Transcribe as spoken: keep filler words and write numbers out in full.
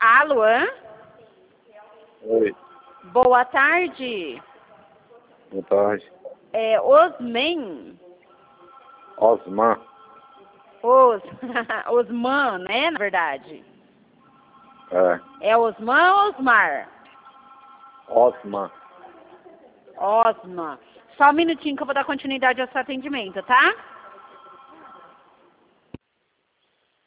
Alô? Oi, Boa tarde. boa tarde. É Osman. Osman. Os... Osman, né, na verdade. É, É Osman ou Osmar? Osman. Osman. Só um minutinho que eu vou dar continuidade ao seu atendimento, tá?